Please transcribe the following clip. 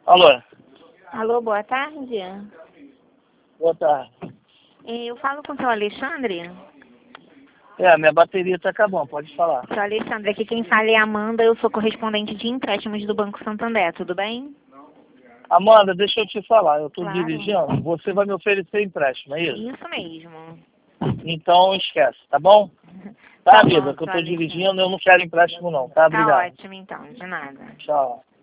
Alô? Alô, boa tarde. Boa tarde. Eu falo com o seu Alexandre. Minha bateria tá acabando, pode falar. Seu Alexandre, aqui quem fala é a Amanda, eu sou correspondente de empréstimos do Banco Santander, tudo bem? Amanda, deixa eu te falar, eu tô Claro. dirigindo, você vai me oferecer empréstimo, é isso? Isso mesmo. Então esquece, tá bom? Tá, Tá amiga, bom, que eu seu tô Alexandre. dirigindo, eu não quero empréstimo não, tá? Tá Obrigado. ótimo então, de nada. Tchau.